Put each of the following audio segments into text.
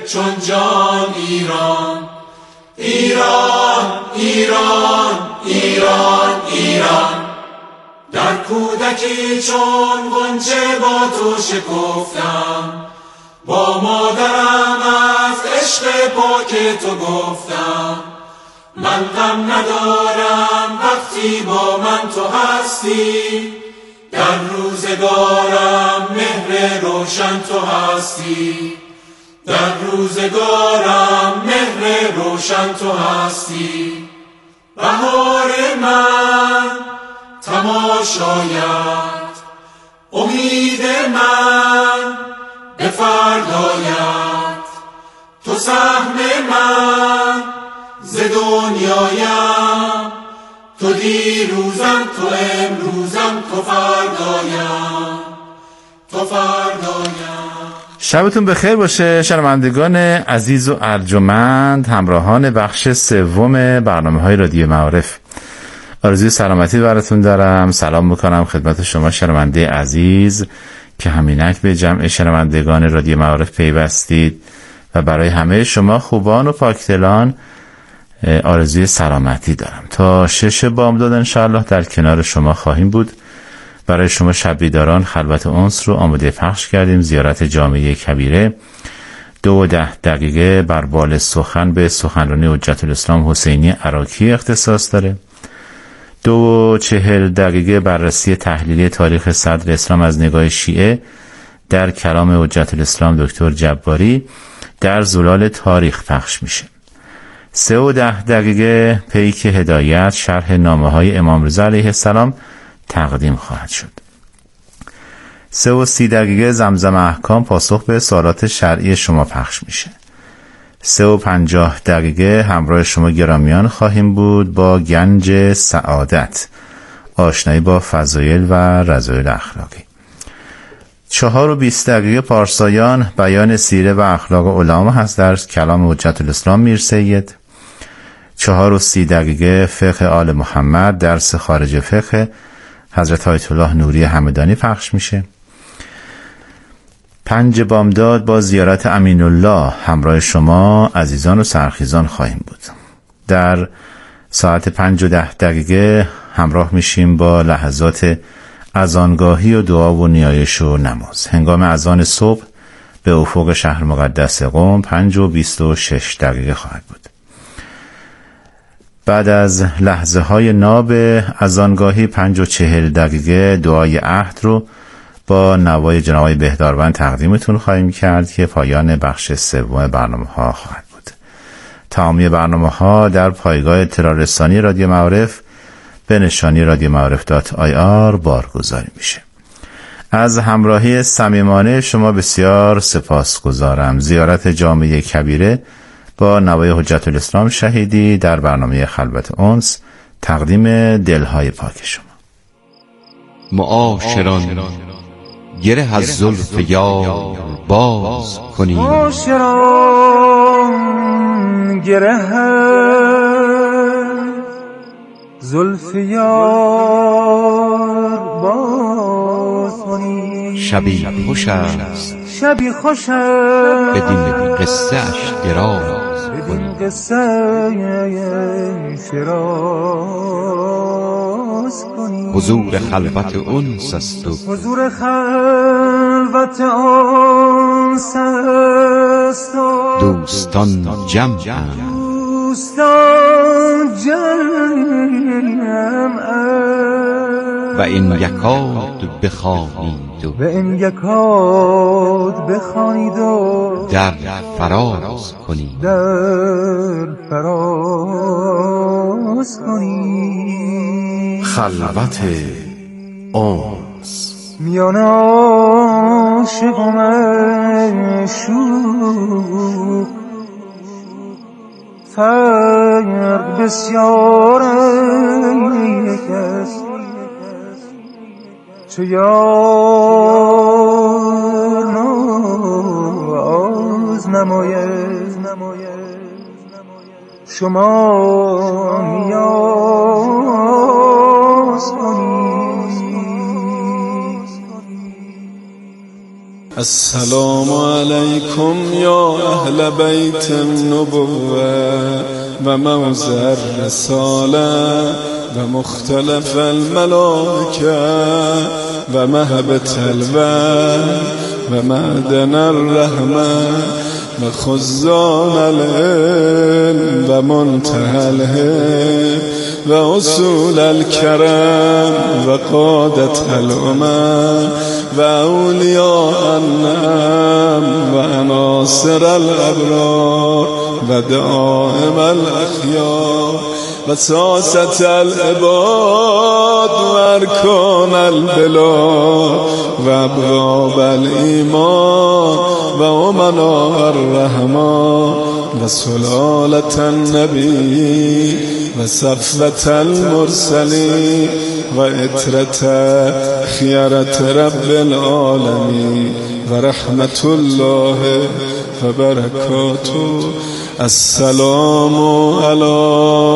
چون جان ایران. ایران ایران ایران ایران، در کودکی چون غنچه با تو شکفتم، با مادرم از عشق پاک تو گفتم. من غم ندارم وقتی با من تو هستی، در روزگارم مهر روشن تو هستی، در روزگارم مهر روشن تو هستی. بهار من تماشایت، امید من به فردایت، تو سهم من ز دنیایم، تو دیروزم تو امروزم تو فردایم، تو فردایم. شبتون بخیر باشه شنوندگان عزیز و ارجمند، همراهان بخش سوم برنامه‌های رادیو معارف. آرزوی سلامتی براتون دارم. سلام میکنم خدمت شما شنونده عزیز که همینک به جمع شنوندگان رادیو معارف پیوستید و برای همه شما خوبان و پاکدلان آرزوی سلامتی دارم. تا 6 بامداد انشاءالله در کنار شما خواهیم بود. برای شما شب بیداران خلوت انس رو آماده پخش کردیم. زیارت جامعه کبیره 2:10 بر بال سخن به سخنرانی حجت الاسلام حسینی عراقی اختصاص داره. 2:40 بررسی تحلیلی تاریخ صدر اسلام از نگاه شیعه در کلام حجت الاسلام دکتر جباری در زلال تاریخ پخش میشه. 3:10 پیک هدایت شرح نامه‌های امام رضا علیه السلام تقدیم خواهد شد. 3:30 زمزم احکام پاسخ به سوالات شرعی شما پخش میشه. 3:50 همراه شما گرامیان خواهیم بود با گنج سعادت، آشنایی با فضایل و رذایل اخلاقی. 4:20 پارسایان بیان سیره و اخلاق علما هست در کلام حجت الاسلام میر سید. 4:30 فقه آل محمد درس خارج فقه حضرت آیت الله نوری همدانی پخش میشه. 5 بامداد با زیارت امین الله همراه شما عزیزان و سرخیزان خواهیم بود. در ساعت 5:10 همراه میشیم با لحظات اذانگاهی و دعا و نیایش و نماز. هنگام اذان صبح به افق شهر مقدس قم 5:26 خواهد بود. بعد از لحظه های ناب اذانگاهی 5:40 دعای عهد رو با نوای جناب آقای بهداروند تقدیمتون خواهیم کرد که پایان بخش سوم برنامه ها خواهد بود. تمامی برنامه ها در پایگاه اطلاع رسانی رادیو معارف به نشانی radioma'arif.ir بارگذاری میشه. از همراهی صمیمانه شما بسیار سپاسگزارم. زیارت جامعه کبیره با نوای حجت الاسلام شهیدی در برنامه خلوت انس تقدیم دلهای پاک شما. معاشران گره از زلف یار باز کنید، معاشران گره از زلف یار باز کنید. شبی خوش است، شبی خوش است بدین قصه اش دراز کنید. قصه شراز کنید. حضور خلوت انس است و حضور خلوت انس است و دوستان جمعند، دوستان جمعند و این یکاد بخوانید و این یکاد بخوانید و در فراز کنید. در فراز کنید. خلوت انس میان عاشق و معشوق فرق بسیار است. چو یار ناز نماید شما نیاز کنید. السلام علیکم یا اهل بیت النبوة و موضع الرسالة و مختلف الملائکه و مهبط الوحی و معدن الرحمة و خزان العلم و منتهى العلم و اصول الكرم و قادة الامم و اولیاء النعم و عناصر الابرار و دائم الاخیار و ساست العباد و ارکان البلاد و ابواب الایمان و امناء الرحمن و سلالة النبی و صفوة المرسلین و اطرة خیرة رب العالمین و رحمت الله و برکاته. السلام علی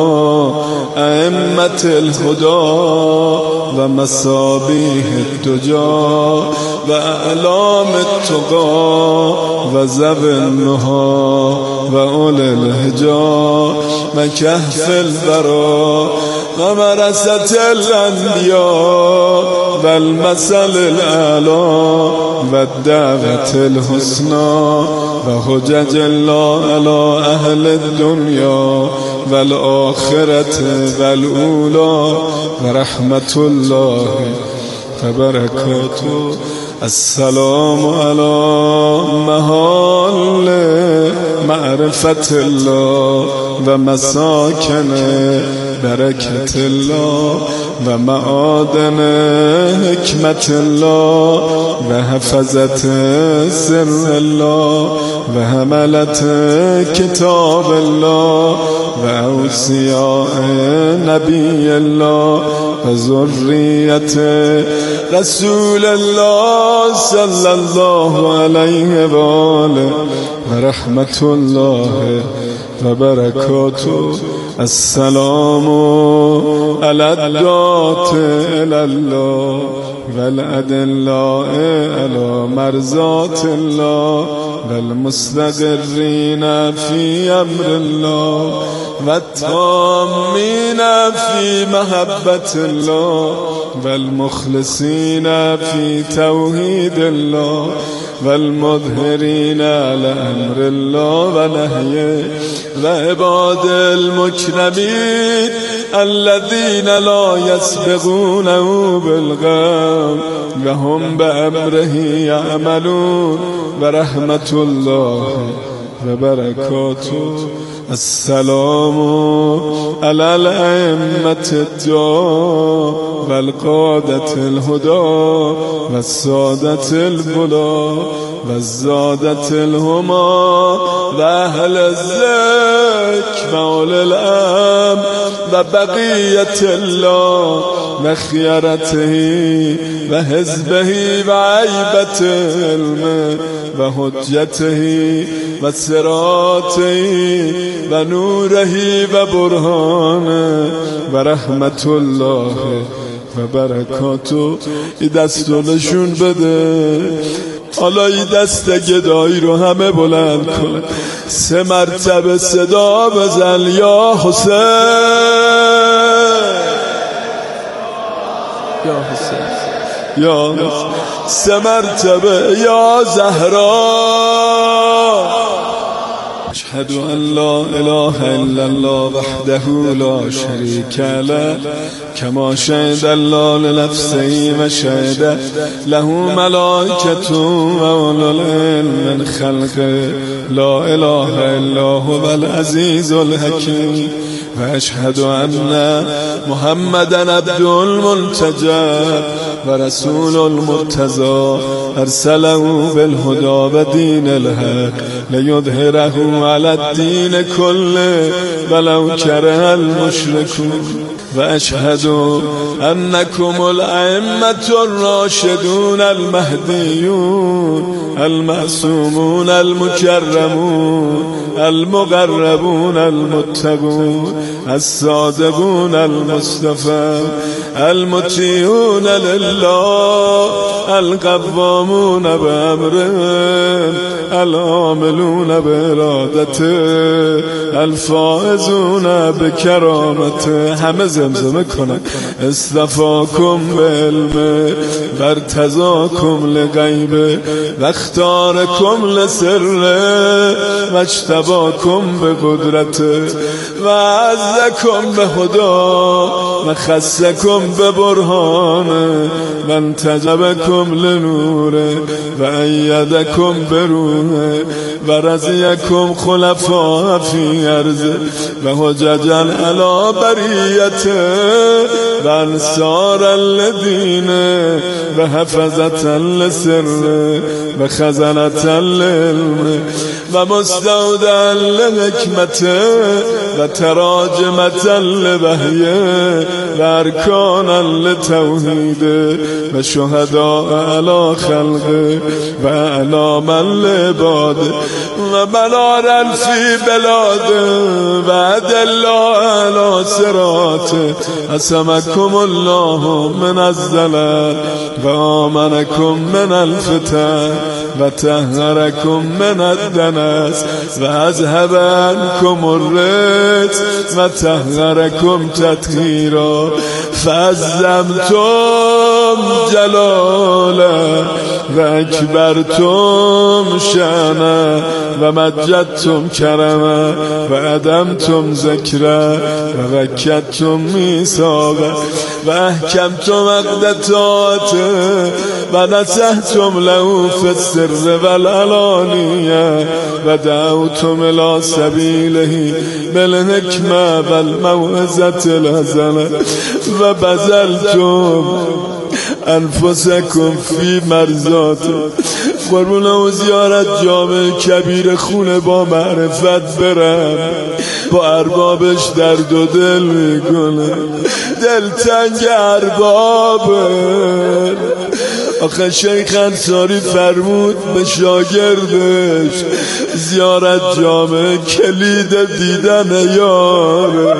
ائمة الهدى و مصابیح الدجى و اعلام التقى و ذوی النهى و اولی الهجى و کهف الورى و مرثة الانبیاء و المثل الاعلی و الدعوة الحسنى و حجج الله علی اهل الدنیا و الاخرة و الاولی و رحمت الله و برکاته. السلام علی محال معرفت الله و مساکن برکت الله و معادن حکمت الله و حفظت سر الله و حملت کتاب الله و اوصیاء نبی الله و ذریت رسول الله صلی الله علیه و آله و رحمت الله و برکاته. السلام علی الداعی الی الله و الادلاء علی مرضات الله و المستقرین فی امر الله و التامین فی محبت الله و المخلصین فی توحید الله و المظهرین علی امر الله و نهیه و عباد المکرمین الذین لا یسبقونه بالقول و هم بامره یعملون و رحمت الله و برکاته. السلام علی الائمة الدعاة و القادة الهدى و السادة البلا و الزادة الهما و اهل الذکر و اولي الامر و بقیت الله و خیرته و حزبه و عیبت علمه و حجته و صراطه و نوره و برهانه و رحمت الله و برکاته. ای دستونشون بده. حالا ای دست گدایی رو همه بلند کن، 3 مرتبه صدا بزن یا حسین یا حسین یا حسین، 3 مرتبه یا زهرا. اشهد ان لا اله الا الله وحده لا شريك له كما شهد الله لنفسه و شهد له ملائكة و اولو العلم من خلقه لا اله الا هو العزيز الحكيم و اشهد ان محمدا عبد المنتجب و رسول المرتضى ارسله بالهدى و دین الحق لیظهره علی الدین كله ولو كره المشركون و اشهد انکم الائمة الراشدون المهدیون المعصومون المکرمون المقربون المتقون الصادقون المصطفى المطیعون لله لله القوامون بأمره العاملون بارادته الفائزون بکرامته. همه زمزمه کنن اصطفاکم به علمه برتضاکم لغیبه و اختارکم لسره و اجتباکم به قدرته و عزکم به خدا و خصکم به برهانه و انتجبکم لنوره و ایدکم به روحه و رضیکم خلفاء فی ارضه و حججا علی بریته و انصارا لدینه و حفظتا لسره و خزنتا لعلمه و مستودعا لحکمته و تراجمتا لوحیه و ارکانا لتوحیده و شهداء علی خلقه و اعلاما لعباده و منارا فی بلاده و ادلا علی صراطه. عصمکم الله من الضلال و آمنکم من الفتن و طهرکم من الدنس و اذهب عنکم الرجس و طهرکم تطهیرا. فعظمتم جلاله و اکبرتم شأنه و مجدتم کرمه و ادمتم ذکره و وکدتم میثاقه و احکمتم عقدتاته و نصحتم له فی السر والعلانیه و دعوتم الی سبیله بالحکمه والموعظة الحسنه و بذلتم انفسکم فی مرضاته. قربون و زیارت جامع کبیر خونه با معرفت برم، با اربابش درد و دل میکنه، دلتنگ اربابه. آخه شیخ انصاری فرمود به شاگردش زیارت جامع کلید دیدن یاره.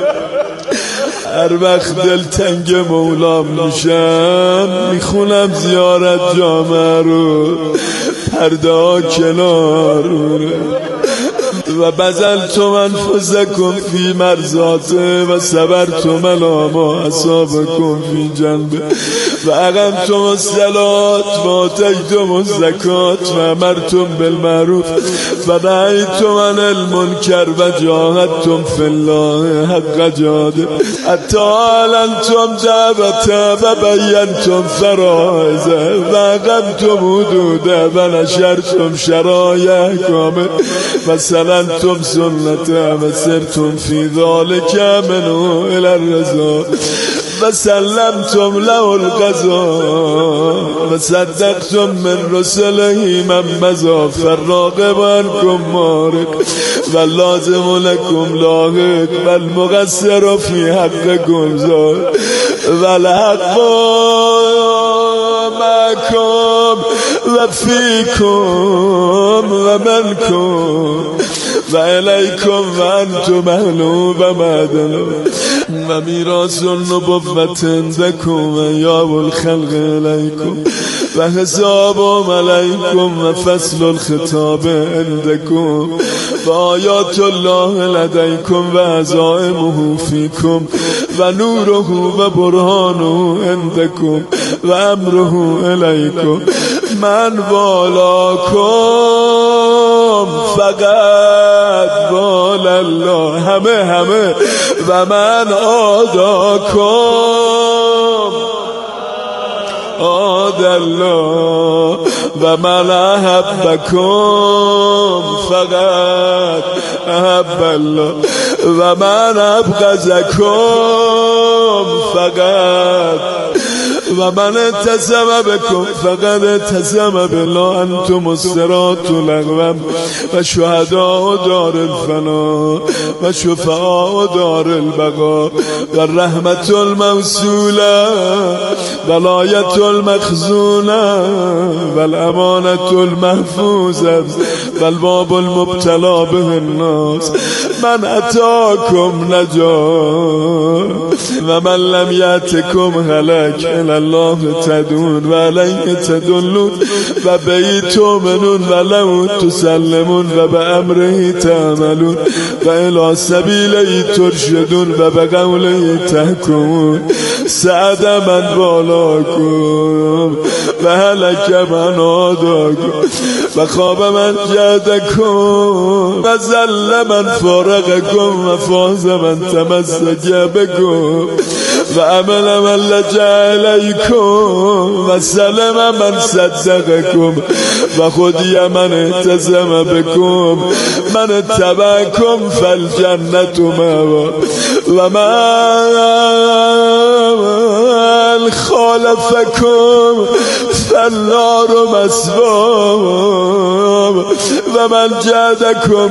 هر وقت دلتنگ مولام میشم میخونم زیارت جامع رو، پرده ها کنار و بذلتم انفسکم فی مرضاته و صبرتم علی ما اصابکم فی جنبه و اقمتم الصلاة و آتیتم الزکات و امرتم بالمعروف و نهیتم عن المنکر و جاهدتم فی الله حق جهاده حتی اعلنتم دعوته و بینتم فرائضه و اقمتم حدوده و نشرتم شرایع احکامه و سننتم سنته و سرتم فی ذالک منه الی الرضا و سلمتم له القضا و صدقتم من رسله من مضى فالراغب عنکم مارق و لازم لکم لاحق و المقصر فی حقکم زار و الحق معکم و فیکم و منکم و الیکم و انتم اهلو و معدنو و میراث النبوت عندکم یا الخلق الیکم و حسابم علیکم و فصل الخطاب عندکم و آیات الله لدیکم و عزائمه فیکم و نوره و برهانه عندکم و امره الیکم. من والاکم فقط والا الله همه و من آداکم آد الله و من احبکم فقط احب الله و من ابغضکم فقط و من اتسم بکم فقد اتسم بالله انتم الصراط لغوم و شهداء دار الفنا و شفعاء دار البقا و رحمت الموصوله و الآیت المخزونه و الامانت المحفوظه و الباب المبتلا به الناس. من اتاکم نجا و من لم یأتکم هلک الله تدون و علیه تدلون و بهی تؤمنون و له تسلمون و به امره تعملون و الی سبیله ترشدون و به قوله تحکمون. سعد من بالاکم و هلک من آداکم و خواب من جدکم و زل من فارقکم و فاز من تمسک بکم و عمل من لجا علیکم و سلم من صدقکم و خودی من اعتصم بکم من اتبعکم فالجنت مأوا و من خالفکم فالنار مثوام و من جعدکم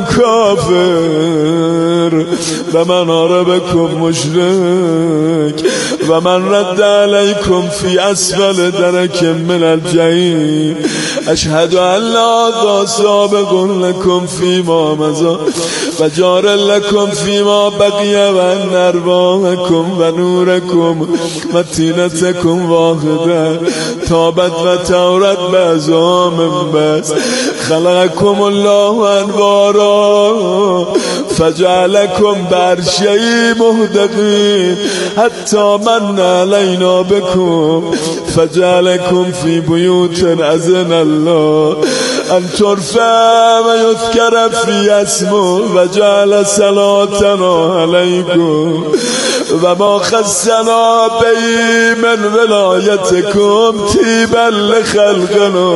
کافر و من عربکم مشرک و من رد علیکم فی اسفل درک من الجحیم. اشهد ان لا سابق لکم فیما مضی و جار لکم فیما بقی و ان ارواحکم و نورکم و طینتکم واحده تابت و تورت بعضها من بعض. خلقکم الله انوارا فجعلکم بعرشه محدقین حتی من علینا بکم فجعلکم فی بیوت اذن الله ان ترفع و یذکر فی اسمه و جعل صلاتنا علیکم و ما خصنا بی من ولایتکم طیبا لخلقنا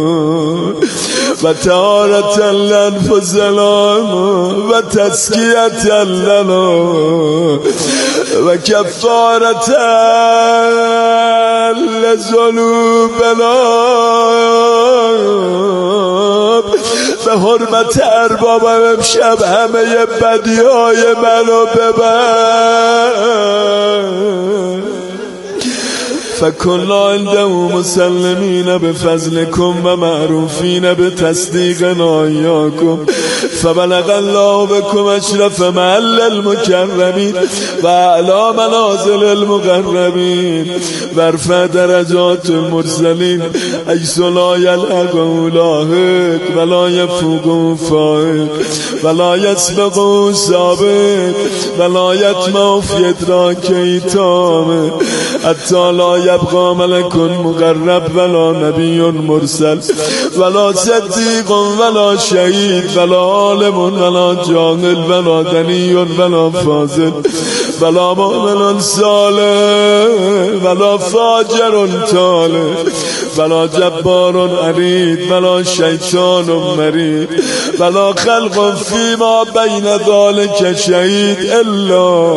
و طهارة لانفسنا و تزکیة لنا و کفارة لذنوبنا به حرمت ارباب امشب همه بدیهای منو ببر فکنا عنده مسلمین بفضلکم و معروفین بتصدیقنا ایاکم فبلغ الله بكم اشرف محل المكرمین و اعلی منازل المقربین و ارفع درجات المرسلین حیث لا یلحق لاحق و لا یفوق فائق و لا یسبق سابق و لا یطمع فی ادراک ایتام حتی لا یبقى ملک مقرب ولا نبی مرسل ولا صدیق ولا شهید ولا عالم ولا جاهل ولا دنی ولا فاضل ولا مؤمن صالح ولا فاجر طالح ولا جبار عنید ولا شیطان مرید ولا خلق فیما بین ذلک شهید الا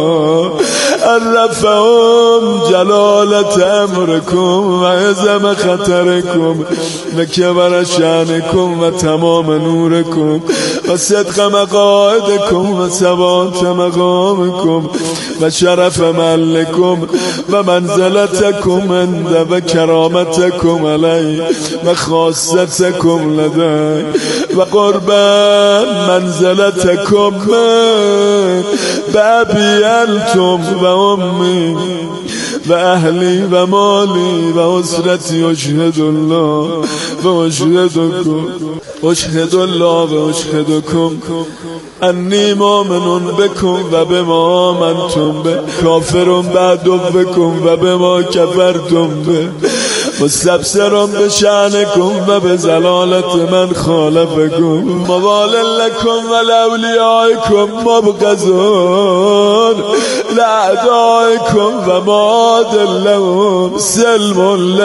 عرفهم جلالت امرکم و عظم خطرکم و کبر شأنکم و تمام نورکم و صدق مقاعدکم و ثبات مقامکم و شرف محلکم و منزلتکم عند و کرامتکم علی و خاصتکم لدی و قرب منزلتکم به ابی انتم و امی و اهلی و مالی و اسرتی اشهد الله و اشهدکم اشهد الله و اشهدکم انی مؤمن بکم و بما آمنتم به کافر بعدوکم و بما کفرتم به مستبصر بشأنکم و بزلالت من خالفکم موال لکم و لاولیائکم مبغضون لاعدائکم و مادل لهم سلم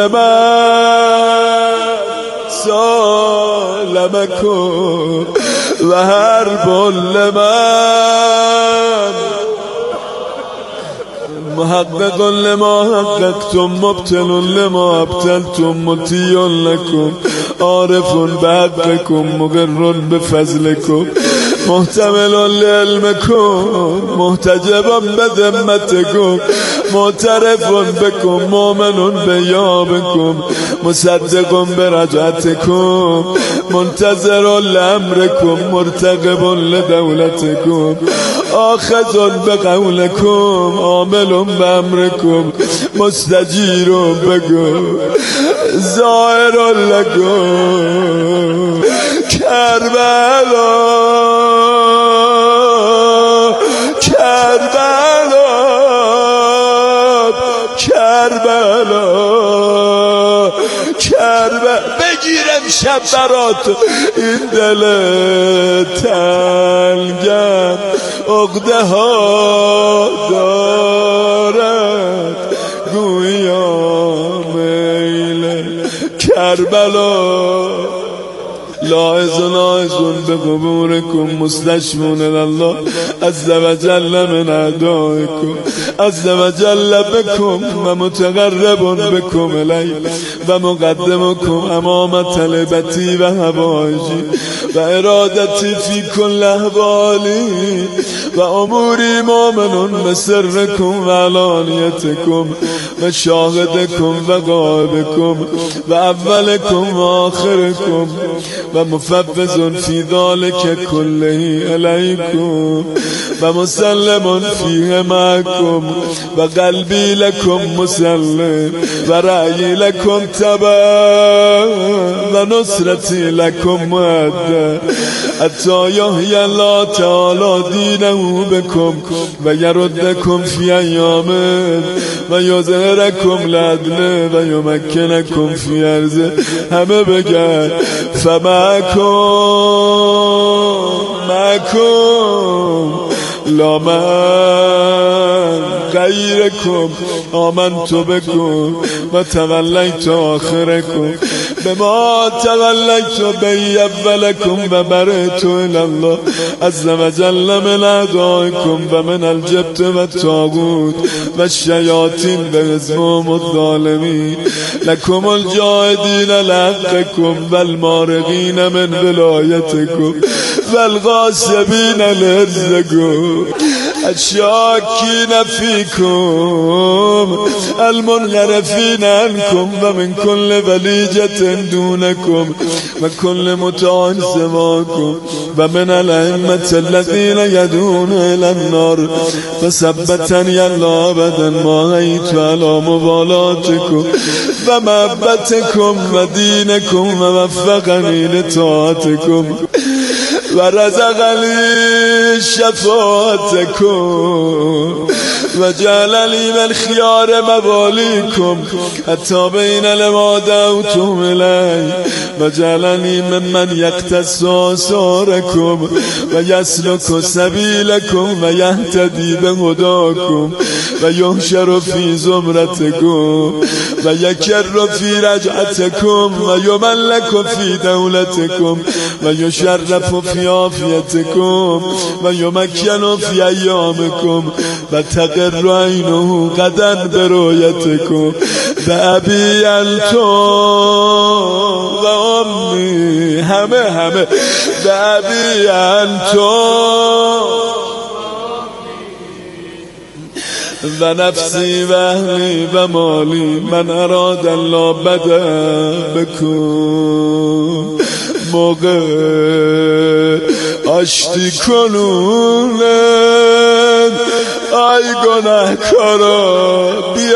لمن سالمکم و حرب لمن محقق لما حققتم مبتل لما ابتلتم مطیع لکم عارف بحقکم مقر بفضلکم محتمل لعلمکم محتجب بذمتکم معترف بکم مؤمن بیابکم مصدق برجعتکم منتظر لامرکم مرتقب لدولتکم آخذ بقولكم عامل بأمركم مستجیر بگو ظاهر لكم کربلا کربلا کربلا کربلا بگیرم شب برات این دل تنگم عقده ها دارد گویا میل کربلا لاعزون بقبوركم مستشفون الله عز وجل من اعدائكم عز وجل بكم ومتقرب بكم الي ومقدمكم امام طلبتي وهوائجي وارادتي في كل احوالي واموري مؤمن بسركم وعلانيتكم وشاهدكم وغائبكم واولكم واخركم ومفوض في ذلك كله عليكم ومسلم فيه معكم وقلبي لكم مسلم ورأيي لكم تبع ونصرتي لكم مؤدى حتى يحيي الله تعالى دينه بكم ويردكم في أيام ويظهركم لعدله ويمكنكم في أرضه همه بگرد معكم لا من غيركم آمنت بكم وتوليت آخركم بما توليت به أولكم وبرئت إلى الله عز وجل من أعدائكم ومن الجبت والطاغوت والشياطين وحزبهم الظالمين لكم الجاهدين لحقكم والمارقين من ولايتكم والغاصبين لرزقكم الشاكين فيكم المنغرفين عنكم ومن كل بليجة دونكم وكل مطاع سواكم ومن الأئمة الذين يدعون إلى النار فثبتني الله أبدا ما غيت على مبالاتكم ومحبتكم ودينكم ووفقني لطاعتكم ورزقني شفاعتكم وجعلني من خيار مواليكم حتى بين لما دعوتم إلي وجعلني ممن يقتص آثاركم ويسلك سبيلكم ويهتدي بهداكم ويحشر في زمرتكم ويكر في رجعتكم ويملك في دولتكم ويشرف في عافيتكم ويمكن في أيامكم وتقر عينه غدا برؤيتكم بأبي أنتم وأمي همه بأبي أنتم ونفسي وأهلي ومالي من أراد الله بدا بكم موقع آشتی کنونن ای گناهکارا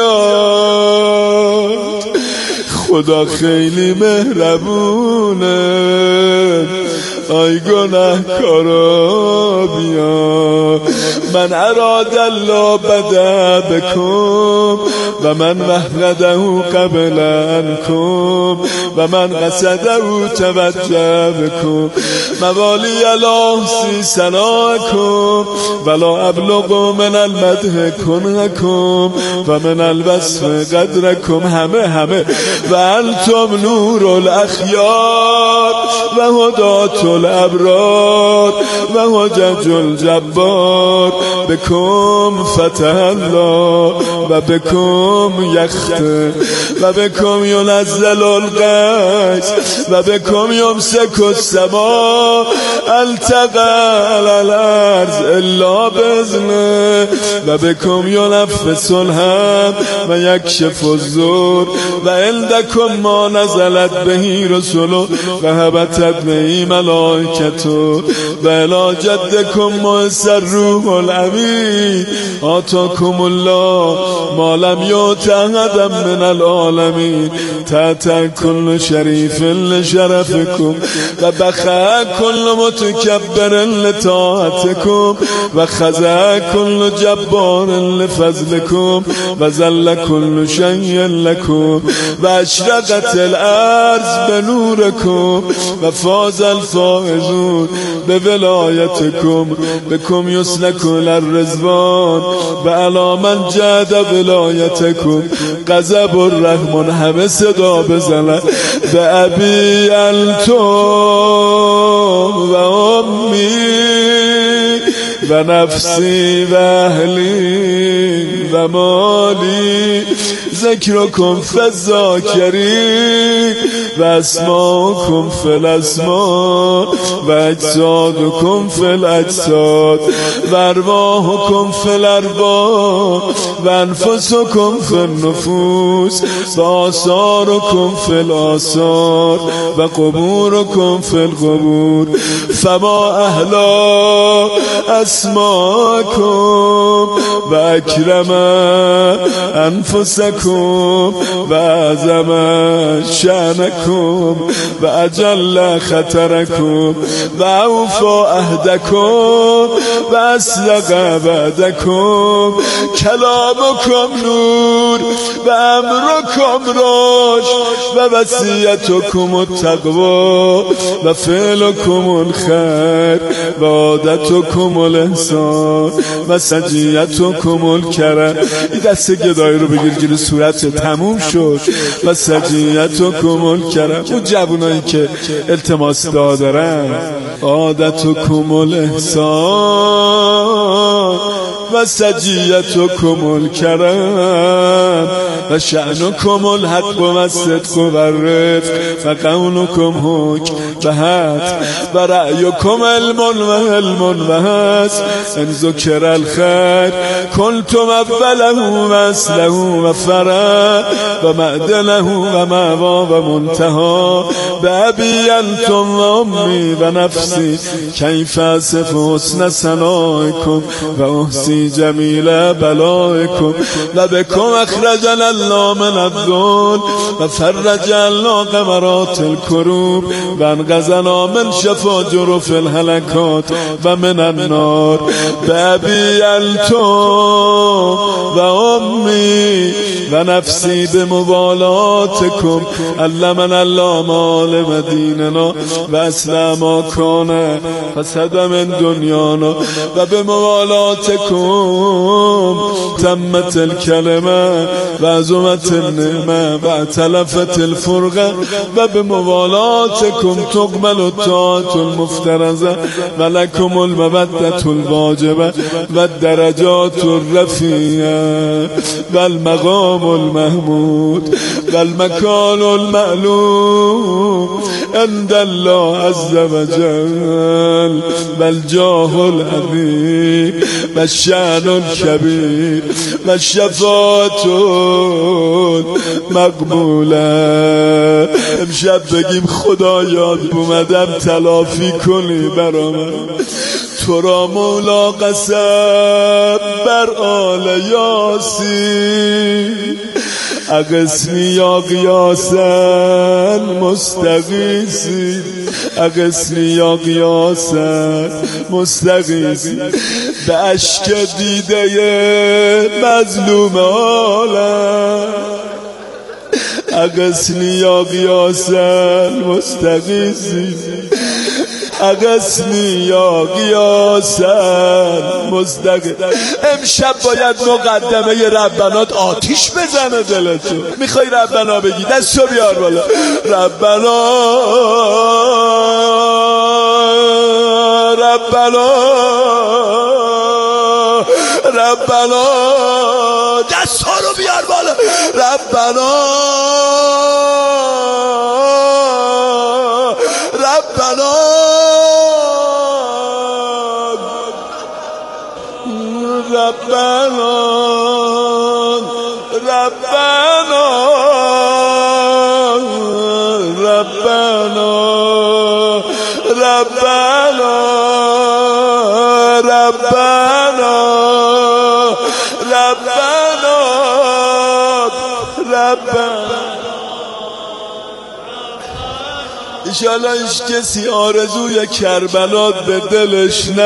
بیاد خدا خیلی مهربونه ای گناهکارا بیاد من اراد الله بدا بکم و من وحده قبل عنکم و من قصده توجه بکم موالی الاحصی ثناءکم ولا ابلغ من المدح کنکم و من الوصف قدرکم همه و انتم نور الاخیار و هدات الابرار و حجج الجبار بكم فتح الله و بكم يختم و بكم ينزل الغيث و بكم يمسك السماء التقى على الارض الا باذنه و بكم ينفس الهم و يكشف الزور و عندكم ما نزلت به رسله و هبطت به ملائكته الملائکتو و الی جدکم مؤس الروح الامین آتاکم الله ما لم یؤت احدا من العالمین تحت کل شریف لشرفکم و بخع کل متکبر لطاعتکم و خضع کل جبار لفضلکم و ذل کل شیء لکم و اشرقت الارض بنورکم و فاز الفائزون بولایتکم بکم یسلک الرضوان و علی من جهد ولایتکم غضب الرحمن همه صدا بزنن به ابی انتم و امی و نفسی و اهلی و مالی ذکرکم فی الذاکرین و اسماءکم فی الاسماء و اجسادکم فی الاجساد و ارواحکم فی الارواح و انفسکم فی النفوس و آثارکم فی الآثار و قبورکم فی القبور فما اهلا اسماءکم و اکرم انفسکم و اعظم شأنکم و اجل خطرکم و اوفا عهدکم و اصدق وعدکم کلامکم نور و امرکم رشد و وصیتکم التقوی و فعلکم الخیر و عادتکم الاحسان و سجیتکم الکرم. این دسته گدایی رو بگیر گیر صورت تموم شد. و سجیتکم الکرم، اون جوانایی که التماس دارن عادتکم الاحسان و سجیتکم الکرم و شأنکم الحق و صدق و رفق و قولکم حکم و حق و رأیکم علم و علم و حس ان ذکر الخیر کنتم اوله و اصله و فرع و معدله و معوا و منتها بابی انتم و امی و نفسی کیف اصف حسن ثنائکم و احصی جمیل بلائکم و بکم اخرجنا الله من الذل و فرج الله غمرات الکروب و انقذنا من شفاجر فی الهلکات و من النار بابی انتم و امی و نفسی بموالاتکم علمنا الله مال مدیننا و اصلح ما کان فسد من دنیانا و بموالاتکم تمت الکلمه و عظمت النعمه و اعتلفت الفرقه و بموالاتکم تقبل الطاعت المفترضه و لکم المودة الواجبه و الدرجات الرفیعه و المقام المحمود و المکان المعلوم عند الله عز وجل و الجاه العظیم و الشأن الکبیر و الشفاعة مقبوله. امشب بگیم خدایا اومدم تلافی کنی برام تو را مولا قسم بر آل یاسین اقسمی یا قیاسن مستغیثی اقسمی یا قیاسن مستغیثی به اشک دیده مظلوم عالم اقسمی یا قیاسن مستغیثی اقسمی یا قیاسن مستقیم. امشب باید مقدمه ربنات آتیش بزنه دلتو. میخوای ربنا بگی دستو بیار بالا. ربنا ربنا ربنا دستا رو بیار بالا. ربنا ربنا ربنا ربنا ربنا ربنا ربنا ربنا ربنا. ایشالا هیچ کسی آرزوی کربلا به دلش